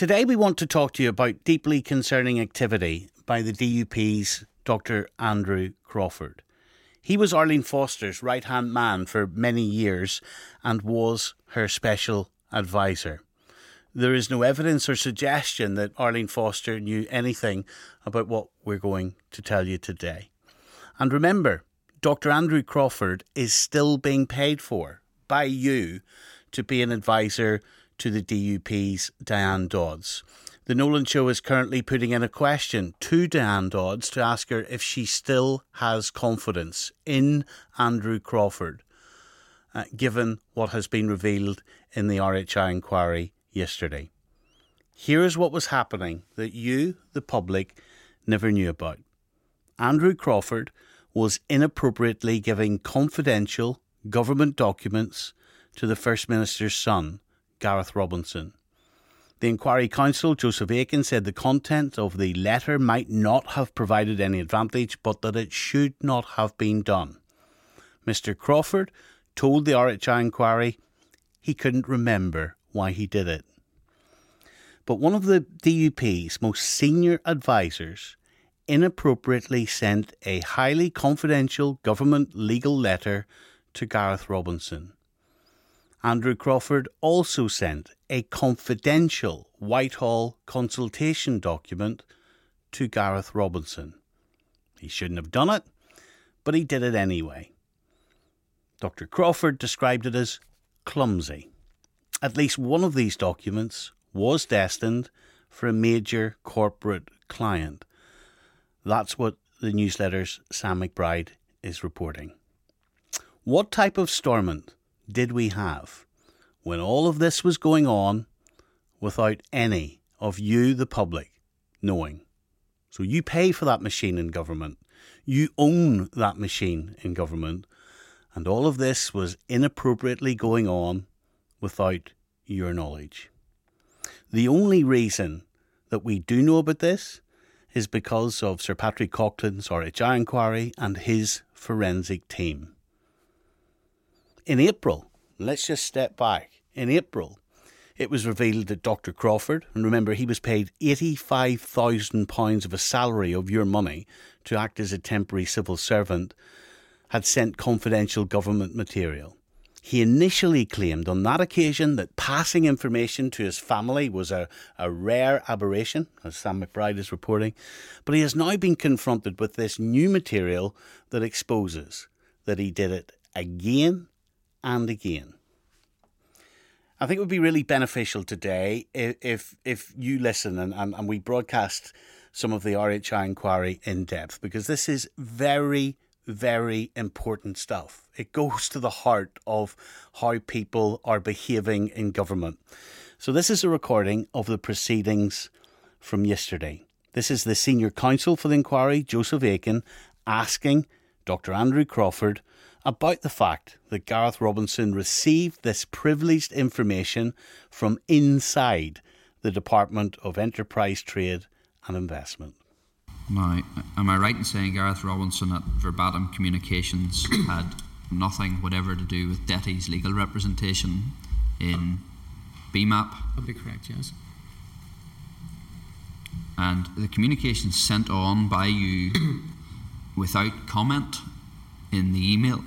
Today we want to talk to you about deeply concerning activity by the DUP's Dr. Andrew Crawford. He was Arlene Foster's right-hand man for many years and was her special advisor. There is no evidence or suggestion that Arlene Foster knew anything about what we're going to tell you today. And remember, Dr. Andrew Crawford is still being paid for by you to be an advisor to the DUP's Diane Dodds. The Nolan Show is currently putting in a question to Diane Dodds to ask her if she still has confidence in Andrew Crawford, given what has been revealed in the RHI inquiry yesterday. Here is what was happening that you, the public, never knew about. Andrew Crawford was inappropriately giving confidential government documents to the First Minister's son, Gareth Robinson. The Inquiry Counsel, Joseph Aiken, said the content of the letter might not have provided any advantage, but that it should not have been done. Mr. Crawford told the RHI inquiry he couldn't remember why he did it. But one of the DUP's most senior advisors inappropriately sent a highly confidential government legal letter to Gareth Robinson. Andrew Crawford also sent a confidential Whitehall consultation document to Gareth Robinson. He shouldn't have done it, but he did it anyway. Dr. Crawford described it as clumsy. At least one of these documents was destined for a major corporate client. That's what the newsletter's Sam McBride is reporting. What type of Stormont did we have when all of this was going on without any of you, the public, knowing? So you pay for that machine in government. You own that machine in government. And all of this was inappropriately going on without your knowledge. The only reason that we do know about this is because of Sir Patrick Coughlin's RHI inquiry and his forensic team. In April, let's just step back. In April, it was revealed that Dr. Crawford, and remember he was paid £85,000 of a salary of your money to act as a temporary civil servant, had sent confidential government material. He initially claimed on that occasion that passing information to his family was a rare aberration, as Sam McBride is reporting, but he has now been confronted with this new material that exposes that he did it again and again. I think it would be really beneficial today if you listen and we broadcast some of the RHI inquiry in depth, because this is very, very important stuff. It goes to the heart of how people are behaving in government. So this is a recording of the proceedings from yesterday. This is the senior counsel for the inquiry, Joseph Aiken, asking Dr. Andrew Crawford about the fact that Gareth Robinson received this privileged information from inside the Department of Enterprise, Trade and Investment. Now, am I right in saying Gareth Robinson at Verbatim Communications had nothing whatever to do with DETI's legal representation in BMAP? That'd be correct, yes. And the communication sent on by you without comment in the email.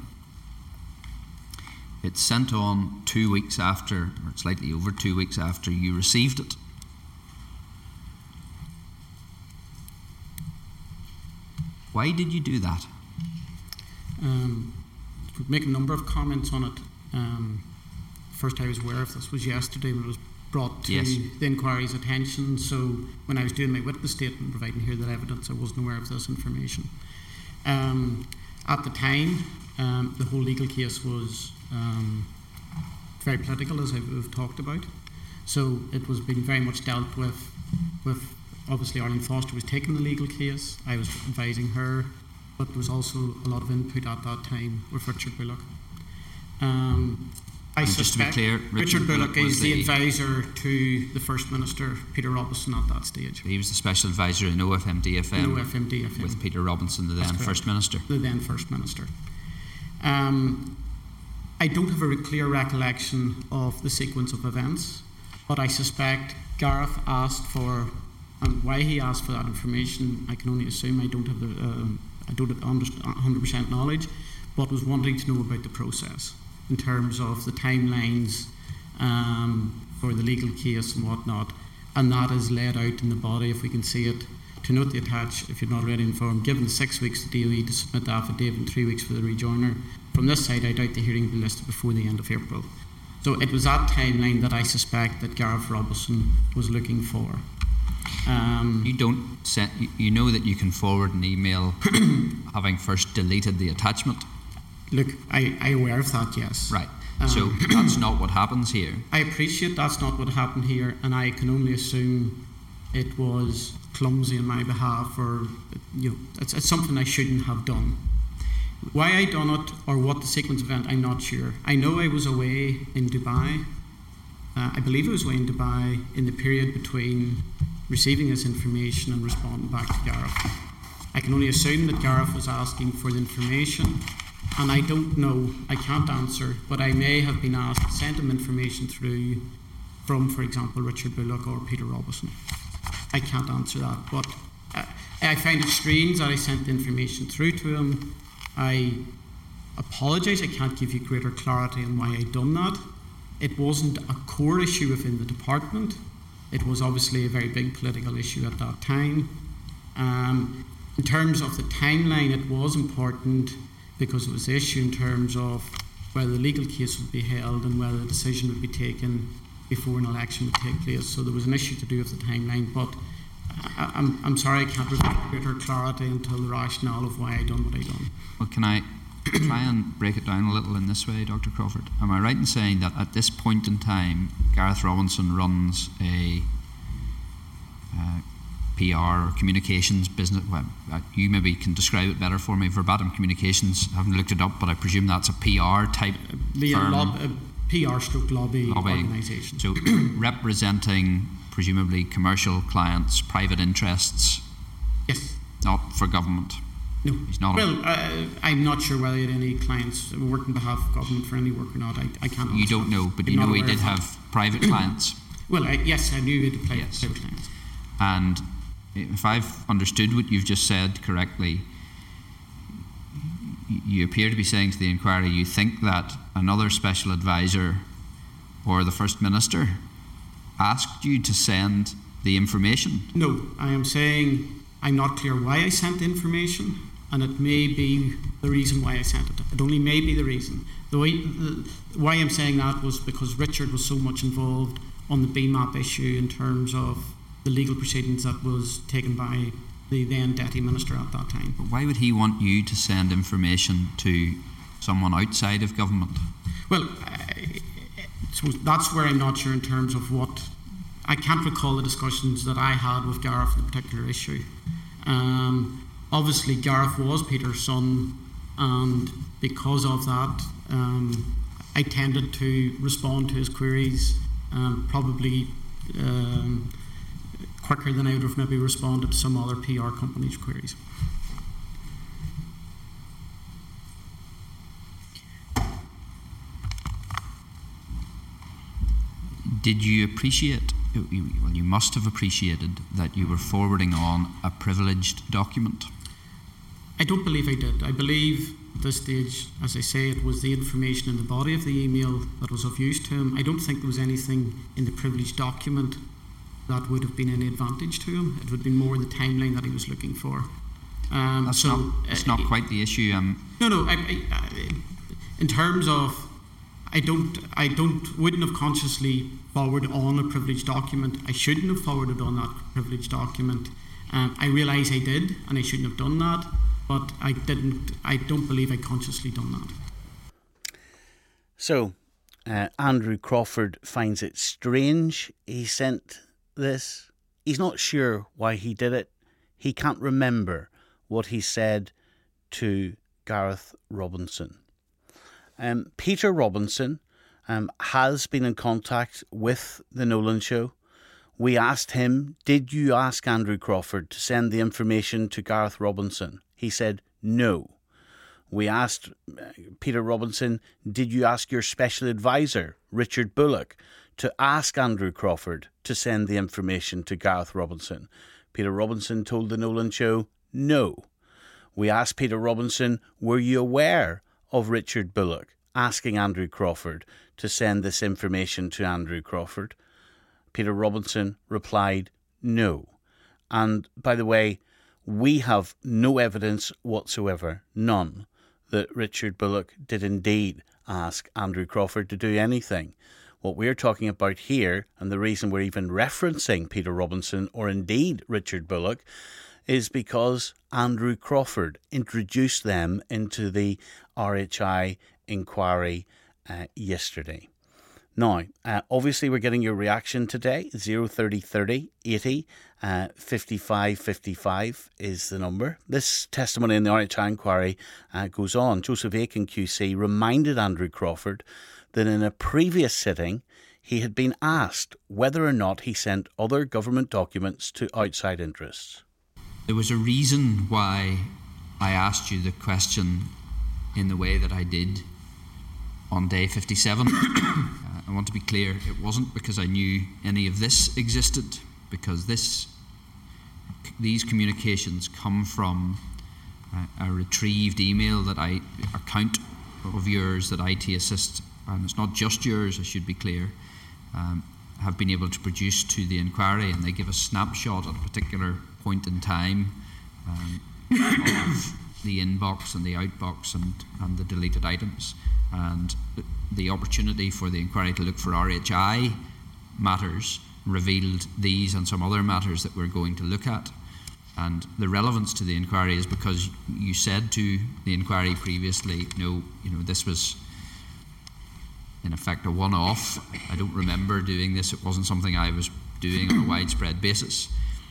It's sent on 2 weeks after, or slightly over 2 weeks after you received it. Why did you do that? We'd make a number of comments on it. First I was aware of this was yesterday when it was brought to the inquiry's attention. So when I was doing my witness statement, providing here that evidence, I wasn't aware of this information. At the time, the whole legal case was very political, as we've talked about. So it was being very much dealt with obviously Arlene Foster was taking the legal case. I was advising her, but there was also a lot of input at that time with Richard Bullock. I suspect, just to be clear, Richard Bullock is the advisor to the First Minister, Peter Robinson, at that stage. He was the special advisor in OFMDFM, OFMDFM. with Peter Robinson, the then First Minister. The then First Minister. I don't have a clear recollection of the sequence of events. but I suspect Gareth asked for, and why he asked for that information, I can only assume. I don't have I don't have 100% knowledge, but was wanting to know about the process in terms of the timelines for the legal case and whatnot, and that is laid out in the body, if we can see it. To note the attached, if you're not already informed, given 6 weeks to DOE to submit the affidavit and 3 weeks for the rejoiner. From this side, I doubt the hearing will be listed before the end of April. So it was that timeline that I suspect that Gareth Robinson was looking for. You know that you can forward an email having first deleted the attachment. Look, I'm aware of that, yes. Right. So that's not what happens here. I appreciate that's not what happened here, and I can only assume it was clumsy on my behalf, or it's something I shouldn't have done. Why I done it, or what the sequence event, I'm not sure. I know I was away in Dubai. I believe I was away in Dubai in the period between receiving this information and responding back to Gareth. I can only assume that Gareth was asking for the information, and I don't know, I can't answer, but I may have been asked to send him information through from, for example, Richard Bullock or Peter Robinson. I can't answer that, but I find it strange that I sent the information through to him. I apologise, I can't give you greater clarity on why I done that. It wasn't a core issue within the department. It was obviously a very big political issue at that time. In terms of the timeline, it was important because it was the issue in terms of whether the legal case would be held and whether a decision would be taken before an election would take place. So there was an issue to do with the timeline, but I'm sorry I can't provide greater clarity until the rationale of why I done what I done. Well, can I try and break it down a little in this way, Dr. Crawford? Am I right in saying that at this point in time, Gareth Robinson runs a PR or communications business? Well, you maybe can describe it better for me. Verbatim Communications, I haven't looked it up, but I presume that's a PR type firm. PR/lobby organisation. So representing presumably commercial clients, private interests. Yes. Not for government. No. He's not. Well, I'm not sure whether he had any clients working on behalf of government for any work or not. I can't answer. You don't know, but you know he did have private clients. Well, yes, I knew he had private clients. And if I've understood what you've just said correctly, you appear to be saying to the inquiry you think that another special advisor or the First Minister asked you to send the information. No, I am saying I'm not clear why I sent the information, and it may be the reason why I sent it. It only may be the reason. Why I'm saying that was because Richard was so much involved on the BMAP issue in terms of the legal proceedings that was taken by the then Deputy Minister at that time. But why would he want you to send information to someone outside of government? Well, so that's where I'm not sure in terms of what... I can't recall the discussions that I had with Gareth on the particular issue. Obviously, Gareth was Peter's son, and because of that, I tended to respond to his queries probably quicker than I would have maybe responded to some other PR company's queries. Did you appreciate, well, you must have appreciated that you were forwarding on a privileged document? I don't believe I did. I believe at this stage, as I say, it was the information in the body of the email that was of use to him. I don't think there was anything in the privileged document that would have been any advantage to him. It would have been more the timeline that he was looking for. That's not quite the issue. No. In terms of, wouldn't have consciously forwarded on a privileged document. I shouldn't have forwarded on that privileged document. I realise I did, and I shouldn't have done that, but I didn't. I don't believe I consciously done that. So, Andrew Crawford finds it strange he sent this. He's not sure why he did it. He can't remember what he said to Gareth Robinson. Peter Robinson has been in contact with the Nolan Show. We asked him, did you ask Andrew Crawford to send the information to Gareth Robinson? He said no. We asked Peter Robinson, did you ask your special advisor, Richard Bullock, to ask Andrew Crawford to send the information to Gareth Robinson. Peter Robinson told the Nolan Show, no. We asked Peter Robinson, were you aware of Richard Bullock asking Andrew Crawford to send this information to Andrew Crawford? Peter Robinson replied, no. And by the way, we have no evidence whatsoever, none, that Richard Bullock did indeed ask Andrew Crawford to do anything. What we're talking about here, and the reason we're even referencing Peter Robinson or indeed Richard Bullock, is because Andrew Crawford introduced them into the RHI inquiry yesterday. Now, obviously we're getting your reaction today. 03030 80 55 55 is the number. This testimony in the RHI inquiry goes on. Joseph Aiken QC reminded Andrew Crawford that in a previous sitting he had been asked whether or not he sent other government documents to outside interests. There was a reason why I asked you the question in the way that I did on day 57. I want to be clear, it wasn't because I knew any of this existed, because these communications come from a retrieved email account of yours that IT Assist, and it's not just yours, I should be clear, have been able to produce to the inquiry, and they give a snapshot at a particular point in time of the inbox and the outbox and the deleted items, and the opportunity for the inquiry to look for RHI matters revealed these and some other matters that we're going to look at. And the relevance to the inquiry is because you said to the inquiry previously, this was in effect a one-off. I don't remember doing this. It wasn't something I was doing on a widespread basis.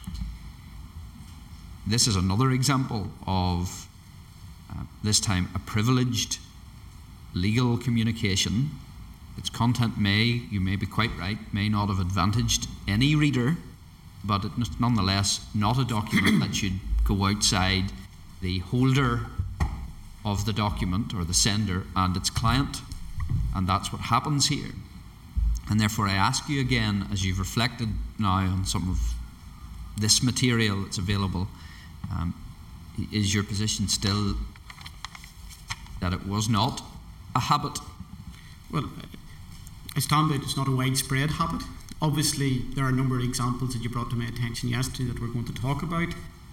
This is another example of, this time, a privileged legal communication. Its content you may be quite right, may not have advantaged any reader, but it's nonetheless not a document that should go outside the holder of the document or the sender and its client, and that's what happens here. And therefore I ask you again, as you've reflected now on some of this material that's available, is your position still that it was not a habit? Well, I stand by it, it's not a widespread habit. Obviously, there are a number of examples that you brought to my attention yesterday that we're going to talk about.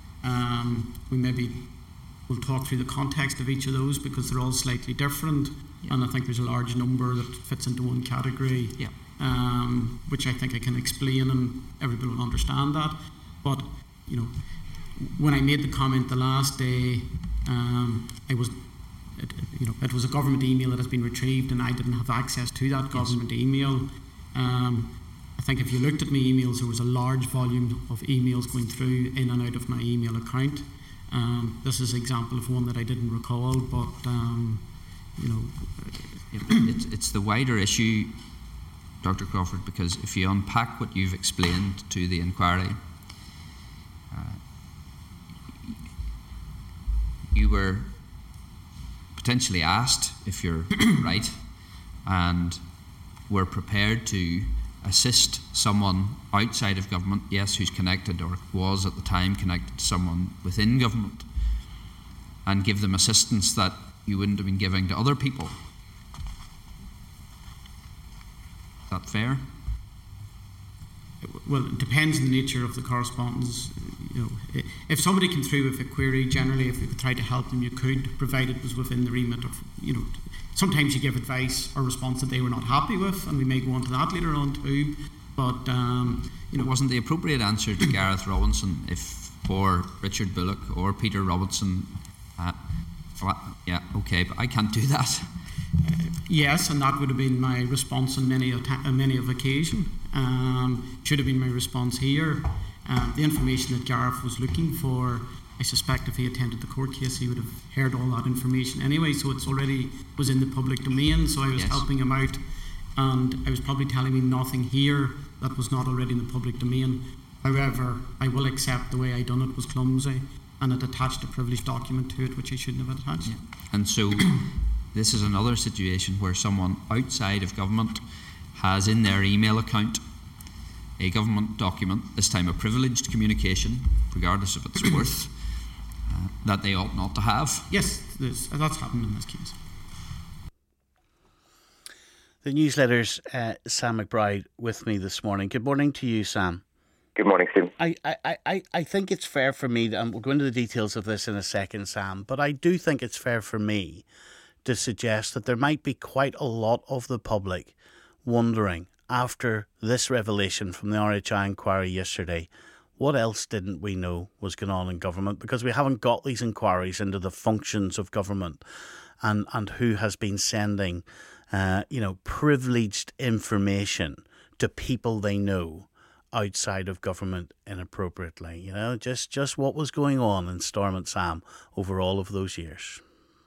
We'll talk through the context of each of those because they're all slightly different, and I think there's a large number that fits into one category, which I think I can explain and everybody will understand that. But, when I made the comment the last day, it was a government email that has been retrieved and I didn't have access to that government email. I think if you looked at my emails, there was a large volume of emails going through in and out of my email account. This is an example of one that I didn't recall, but it's the wider issue, Dr. Crawford, because if you unpack what you've explained to the inquiry, you were potentially asked if you're right, and were prepared to assist someone outside of government, yes, who's connected or was at the time connected to someone within government, and give them assistance that you wouldn't have been giving to other people. Is that fair? Well, it depends on the nature of the correspondence. If somebody came through with a query, generally, if we could try to help them, you could, provided it was within the remit of, sometimes you give advice or response that they were not happy with, and we may go on to that later on too. But it wasn't the appropriate answer to Gareth Robinson or Richard Bullock or Peter Robinson. But I can't do that. Yes, and that would have been my response on many of occasion. Should have been my response here. The information that Gareth was looking for, I suspect if he attended the court case, he would have heard all that information anyway. So it's already was in the public domain. So I was helping him out, and I was probably telling him nothing here that was not already in the public domain. However, I will accept the way I done it was clumsy, and it attached a privileged document to it which I shouldn't have attached. Yeah. And so this is another situation where someone outside of government has in their email account a government document, this time a privileged communication, regardless of its worth, that they ought not to have? Yes, that's happened in this case. The newsletter's Sam McBride with me this morning. Good morning to you, Sam. Good morning, Stephen. I think it's fair for me, and we'll go into the details of this in a second, Sam, but I do think it's fair for me to suggest that there might be quite a lot of the public wondering, after this revelation from the RHI inquiry yesterday, what else didn't we know was going on in government? Because we haven't got these inquiries into the functions of government and who has been sending privileged information to people they know outside of government inappropriately. Just what was going on in Stormont, Sam, over all of those years.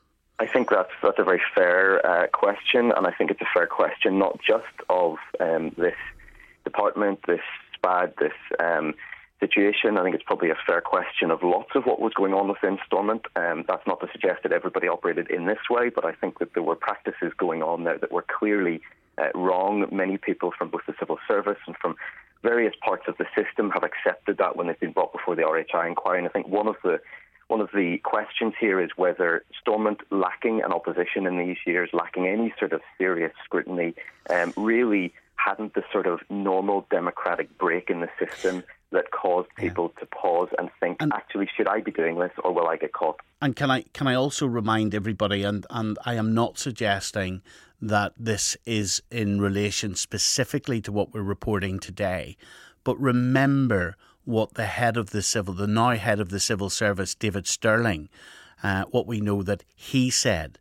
I think that's a very fair question, and I think it's a fair question not just of this department, this SPAD, this situation. I think it's probably a fair question of lots of what was going on within Stormont. That's not to suggest that everybody operated in this way, but I think that there were practices going on there that were clearly wrong. Many people from both the civil service and from various parts of the system have accepted that when they've been brought before the RHI inquiry. And I think one of the questions here is whether Stormont, lacking an opposition in these years, lacking any sort of serious scrutiny, really hadn't the sort of normal democratic break in the system that caused people to pause and think, actually, should I be doing this or will I get caught? And can I also remind everybody, and I am not suggesting that this is in relation specifically to what we're reporting today, but remember what the now head of the civil service, David Stirling, what we know that he said,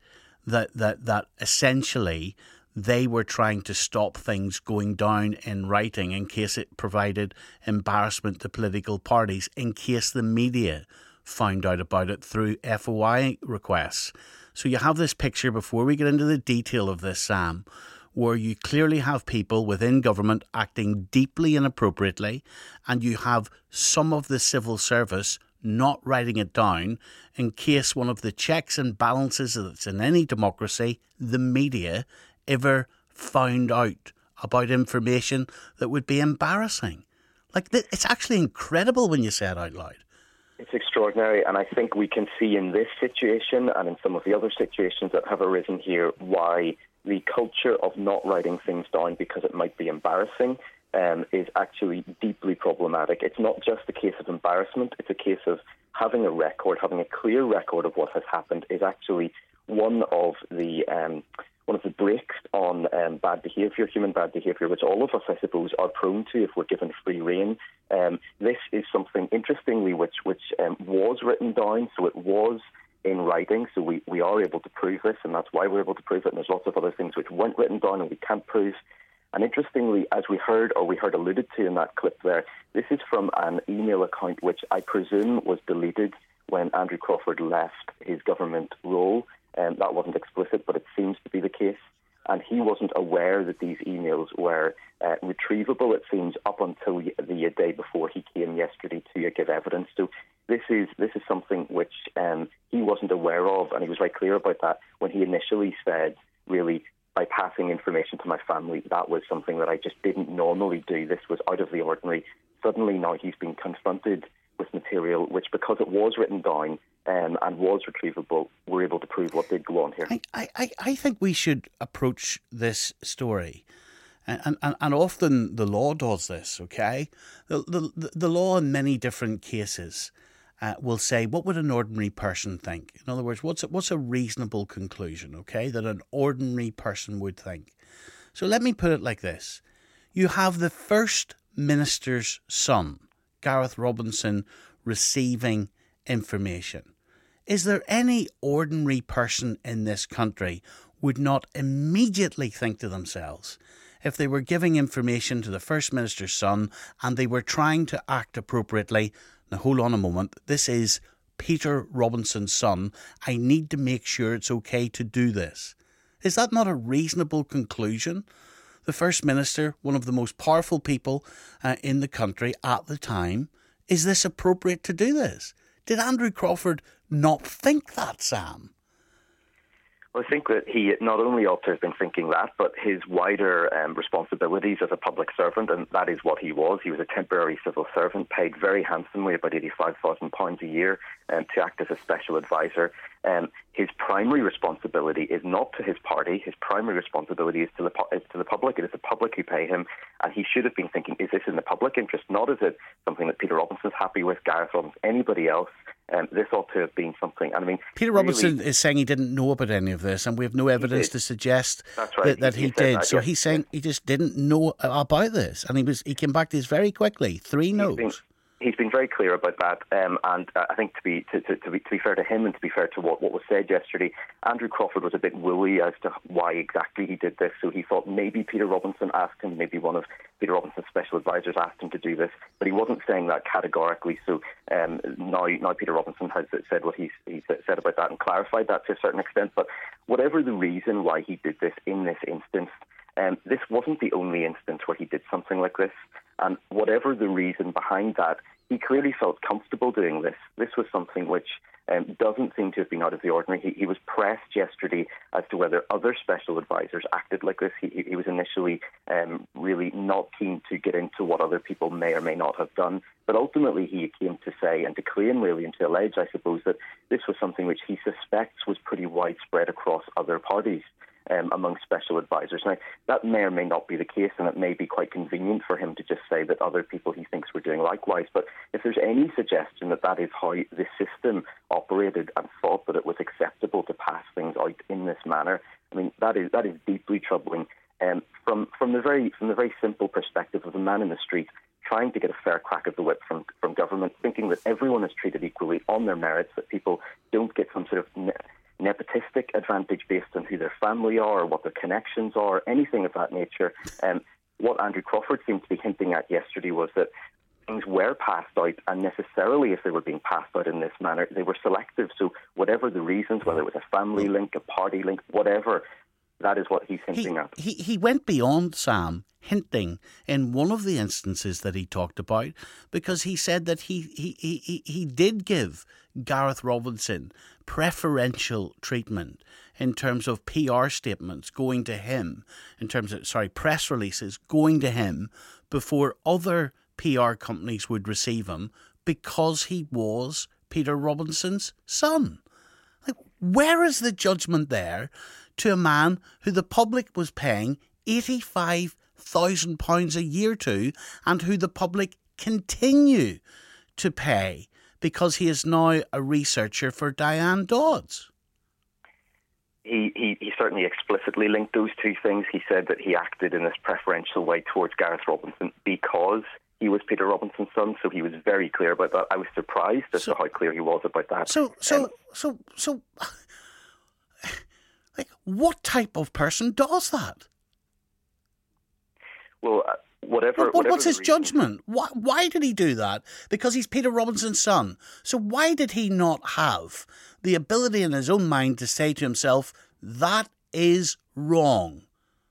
that essentially they were trying to stop things going down in writing in case it provided embarrassment to political parties, in case the media found out about it through FOI requests. So you have this picture, before we get into the detail of this, Sam, where you clearly have people within government acting deeply inappropriately, and you have some of the civil service not writing it down in case one of the checks and balances that's in any democracy, the media, ever found out about information that would be embarrassing. It's actually incredible when you say it out loud. It's extraordinary, and I think we can see in this situation and in some of the other situations that have arisen here why the culture of not writing things down because it might be embarrassing is actually deeply problematic. It's not just a case of embarrassment, it's a case of having a record, having a clear record of what has happened is actually one of the breaks on bad behaviour, human bad behaviour, which all of us, I suppose, are prone to if we're given free rein. This is something, interestingly, which was written down, so it was in writing, so we are able to prove this, and that's why we're able to prove it, and there's lots of other things which weren't written down and we can't prove. And interestingly, as we heard alluded to in that clip there, this is from an email account which I presume was deleted when Andrew Crawford left his government role. That wasn't explicit, but it seems to be the case. And he wasn't aware that these emails were retrievable, it seems, up until the day before he came yesterday to give evidence. So this is something which he wasn't aware of, and he was very clear about that when he initially said, really, by passing information to my family, that was something that I just didn't normally do. This was out of the ordinary. Suddenly now he's been confronted with material which, because it was written down and was retrievable, we're able to prove what did go on here. I think we should approach this story, and often the law does this, okay? The law in many different cases will say, what would an ordinary person think? In other words, what's a reasonable conclusion, okay, that an ordinary person would think? So let me put it like this. You have the First Minister's son, Gareth Robinson, receiving information. Is there any ordinary person in this country would not immediately think to themselves, if they were giving information to the First Minister's son and they were trying to act appropriately, now hold on a moment, this is Peter Robinson's son, I need to make sure it's okay to do this. Is that not a reasonable conclusion? The First Minister, one of the most powerful people in the country at the time, is this appropriate to do this? Did Andrew Crawford not think that, Sam? Well, I think that he not only ought to have been thinking that, but his wider responsibilities as a public servant, and that is what he was. He was a temporary civil servant, paid very handsomely, about £85,000 a year, to act as a special advisor. His primary responsibility is not to his party. His primary responsibility is to the public. It is the public who pay him, and he should have been thinking, is this in the public interest? Not is it something that Peter Robinson's happy with, Gareth Robbins, anybody else. This ought to have been something. And I mean, Peter Robinson is saying he didn't know about any of this, and we have no evidence to suggest that he did. That, so he's saying he just didn't know about this, and he came back to this very quickly. 3 no's. He's been very clear about that, and I think to be fair to him and to be fair to what was said yesterday, Andrew Crawford was a bit woolly as to why exactly he did this. So he thought maybe Peter Robinson asked him, maybe one of Peter Robinson's special advisors asked him to do this, but he wasn't saying that categorically. So now Peter Robinson has said what he said about that and clarified that to a certain extent. But whatever the reason why he did this in this instance, this wasn't the only instance where he did something like this. And whatever the reason behind that, he clearly felt comfortable doing this. This was something which doesn't seem to have been out of the ordinary. He was pressed yesterday as to whether other special advisors acted like this. He was initially really not keen to get into what other people may or may not have done. But ultimately he came to say and to claim really and to allege, I suppose, that this was something which he suspects was pretty widespread across other parties. Among special advisors. Now, that may or may not be the case, and it may be quite convenient for him to just say that other people he thinks were doing likewise. But if there's any suggestion that that is how the system operated and thought that it was acceptable to pass things out in this manner, I mean, that is deeply troubling. From the very simple perspective of a man in the street trying to get a fair crack of the whip from government, thinking that everyone is treated equally on their merits, that people don't get some sort of nepotistic advantage based on who their family are or what their connections are, anything of that nature. What Andrew Crawford seemed to be hinting at yesterday was that things were passed out, and necessarily if they were being passed out in this manner, they were selective. So whatever the reasons, whether it was a family link, a party link, whatever, that is what he's hinting at. He went beyond, Sam, hinting in one of the instances that he talked about, because he said that he did give Gareth Robinson preferential treatment in terms of PR statements going to him, in terms of, press releases going to him before other PR companies would receive him, because he was Peter Robinson's son. Like, where is the judgment there to a man who the public was paying £85,000 a year to, and who the public continue to pay because he is now a researcher for Diane Dodds? He certainly explicitly linked those two things. He said that he acted in this preferential way towards Gareth Robinson because he was Peter Robinson's son, so he was very clear about that. I was surprised as to how clear he was about that. So, like, what type of person does that? Well, what's his judgment? Why did he do that? Because he's Peter Robinson's son. So why did he not have the ability in his own mind to say to himself, that is wrong?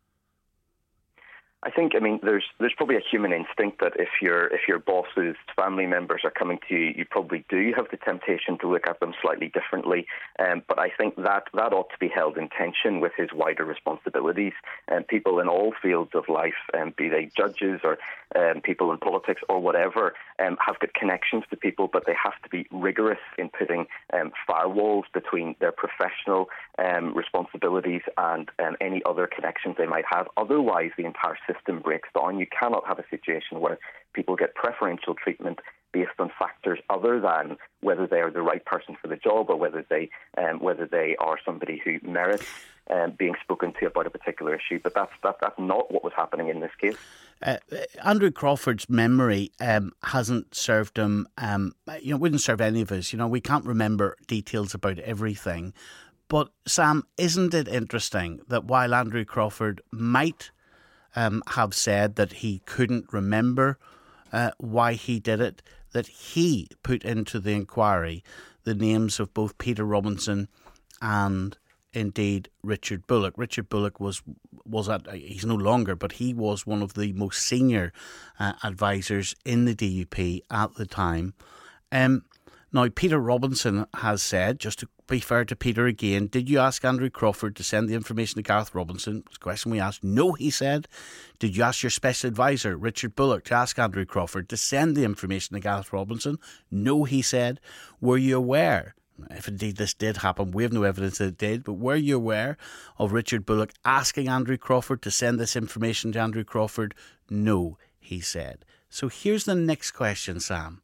I think, there's probably a human instinct that if your boss's family members are coming to you, you probably do have the temptation to look at them slightly differently. But I think that ought to be held in tension with his wider responsibilities. People in all fields of life, be they judges or people in politics or whatever, have got connections to people, but they have to be rigorous in putting firewalls between their professional responsibilities and any other connections they might have. Otherwise, the entire system breaks down. You cannot have a situation where people get preferential treatment based on factors other than whether they are the right person for the job or whether they are somebody who merits being spoken to about a particular issue. But that's not what was happening in this case. Andrew Crawford's memory hasn't served him. Wouldn't serve any of us. We can't remember details about everything. But Sam, isn't it interesting that while Andrew Crawford might have said that he couldn't remember why he did it, that he put into the inquiry the names of both Peter Robinson and indeed Richard Bullock. Richard Bullock he's no longer, but he was one of the most senior advisors in the DUP at the time. Now, Peter Robinson has said, just to be fair to Peter again, did you ask Andrew Crawford to send the information to Gareth Robinson? It's a question we asked. No, he said. Did you ask your special advisor, Richard Bullock, to ask Andrew Crawford to send the information to Gareth Robinson? No, he said. Were you aware, if indeed this did happen, we have no evidence that it did, but were you aware of Richard Bullock asking Andrew Crawford to send this information to Andrew Crawford? No, he said. So here's the next question, Sam.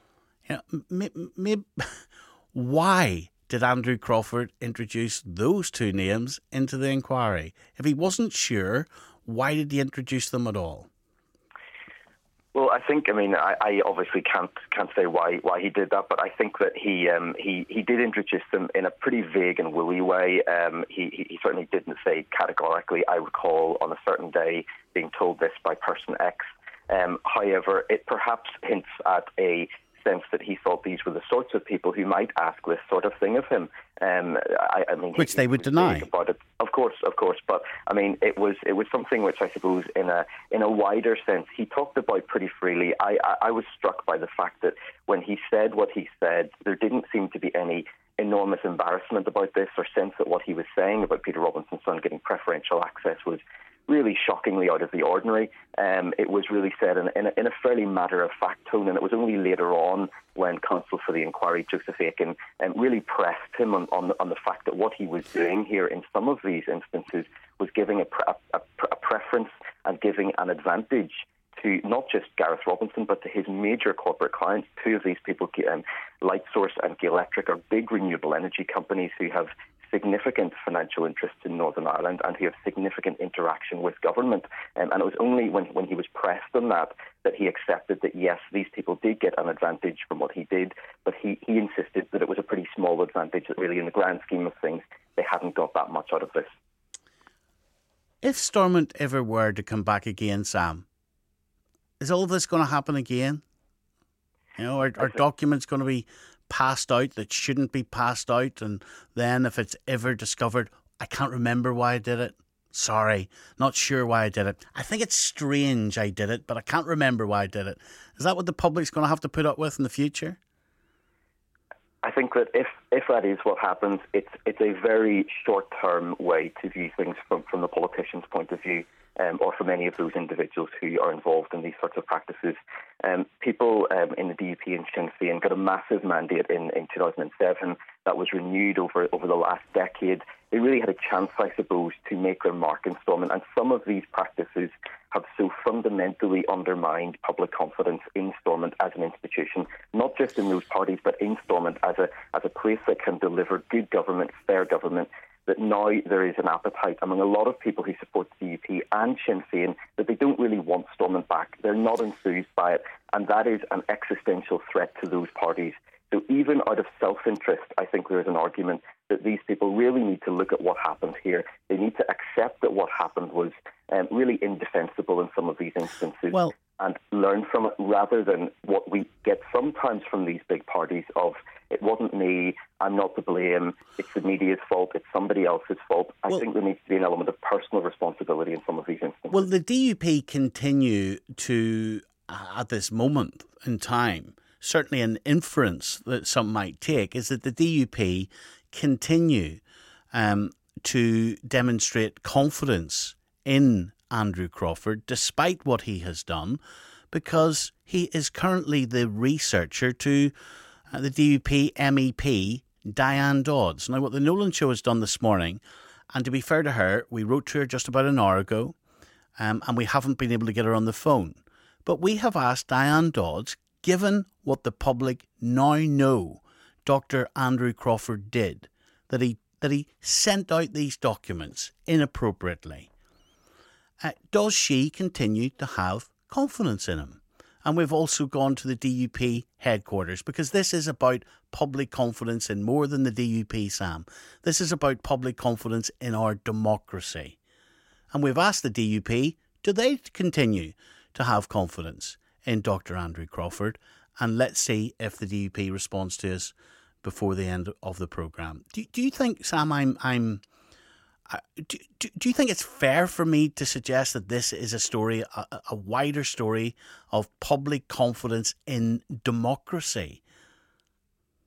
Why did Andrew Crawford introduce those two names into the inquiry? If he wasn't sure, why did he introduce them at all? Well, I obviously can't say why he did that, but I think that he did introduce them in a pretty vague and woolly way. He certainly didn't say categorically, I recall on a certain day being told this by person X. However, it perhaps hints at a sense that he thought these were the sorts of people who might ask this sort of thing of him. Which they would deny. About it. Of course. But I mean, it was something which I suppose, in a wider sense, he talked about pretty freely. I was struck by the fact that when he said what he said, there didn't seem to be any enormous embarrassment about this, or sense that what he was saying about Peter Robinson's son getting preferential access was really shockingly out of the ordinary. It was really said in a fairly matter-of-fact tone, and it was only later on when counsel for the inquiry, Joseph Aiken, really pressed him on the fact that what he was doing here in some of these instances was giving a preference and giving an advantage to not just Gareth Robinson, but to his major corporate clients. Two of these people, Lightsource and Gaelectric, are big renewable energy companies who have significant financial interests in Northern Ireland and who have significant interaction with government. And it was only when he was pressed on that he accepted that, yes, these people did get an advantage from what he did, but he insisted that it was a pretty small advantage, that really in the grand scheme of things, they hadn't got that much out of this. If Stormont ever were to come back again, Sam, is all of this going to happen again? You know, are documents going to be passed out that shouldn't be passed out, and then if it's ever discovered, I can't remember why I did it, sorry, not sure why I did it, I think it's strange I did it, but I can't remember why I did it. Is that what the public's going to have to put up with in the future? I think that if that is what happens, it's a very short-term way to view things from the politician's point of view, or from any of those individuals who are involved in these sorts of practices. People in the DUP and Sinn Féin got a massive mandate in 2007 that was renewed over the last decade. They really had a chance, I suppose, to make their mark in Stormont, and some of these practices have so fundamentally undermined public confidence in Stormont as an institution, not just in those parties, but in Stormont as a place that can deliver good government, fair government, that now there is an appetite among a lot of people who support the DUP and Sinn Féin that they don't really want Stormont back. They're not enthused by it, and that is an existential threat to those parties. So even out of self-interest, I think there is an argument that these people really need to look at what happened here. They need to accept that what happened was really indefensible in some of these instances, and learn from it, rather than what we get sometimes from these big parties of, it wasn't me, I'm not to blame, it's the media's fault, it's somebody else's fault. I think there needs to be an element of personal responsibility in some of these instances. Well, the DUP continue to, at this moment in time, certainly an inference that some might take is that the DUP continue to demonstrate confidence in Andrew Crawford, despite what he has done, because he is currently the researcher to the DUP MEP Diane Dodds. Now, what the Nolan Show has done this morning, and to be fair to her, we wrote to her just about an hour ago, and we haven't been able to get her on the phone. But we have asked Diane Dodds, given what the public now know Dr. Andrew Crawford did, that he sent out these documents inappropriately, does she continue to have confidence in him? And we've also gone to the DUP headquarters, because this is about public confidence in more than the DUP, Sam. This is about public confidence in our democracy. And we've asked the DUP, do they continue to have confidence in Dr. Andrew Crawford? And let's see if the DUP responds to us before the end of the programme. Do you think, Sam, do you think it's fair for me to suggest that this is a story, a wider story of public confidence in democracy?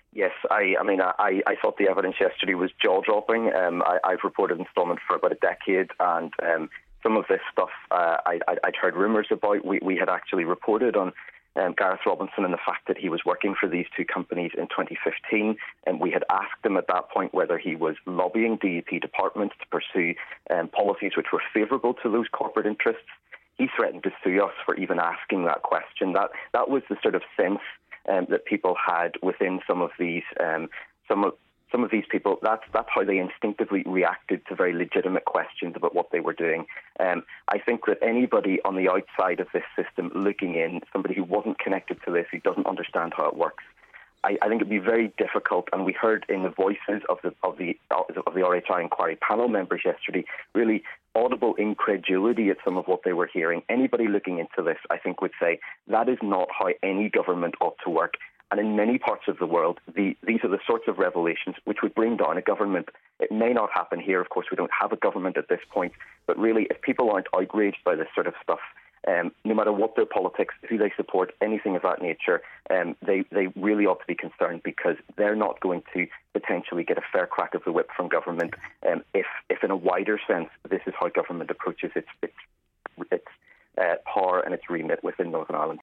Yes, I thought the evidence yesterday was jaw-dropping. I've reported in Stormont for about a decade, and some of this stuff I'd heard rumours about. We had actually reported on Gareth Robinson and the fact that he was working for these two companies in 2015, and we had asked him at that point whether he was lobbying DUP departments to pursue policies which were favourable to those corporate interests. He threatened to sue us for even asking that question. That was the sort of sense that people had within some of these people. That's how they instinctively reacted to very legitimate questions about what they were doing. I think that anybody on the outside of this system looking in, somebody who wasn't connected to this, who doesn't understand how it works, I think it'd be very difficult. And we heard in the voices of the RHI inquiry panel members yesterday really audible incredulity at some of what they were hearing. Anybody looking into this, I think, would say that is not how any government ought to work. And in many parts of the world, these are the sorts of revelations which would bring down a government. It may not happen here. Of course, we don't have a government at this point. But really, if people aren't outraged by this sort of stuff, no matter what their politics, who they support, anything of that nature, they really ought to be concerned, because they're not going to potentially get a fair crack of the whip from government if in a wider sense, this is how government approaches its power and its remit within Northern Ireland.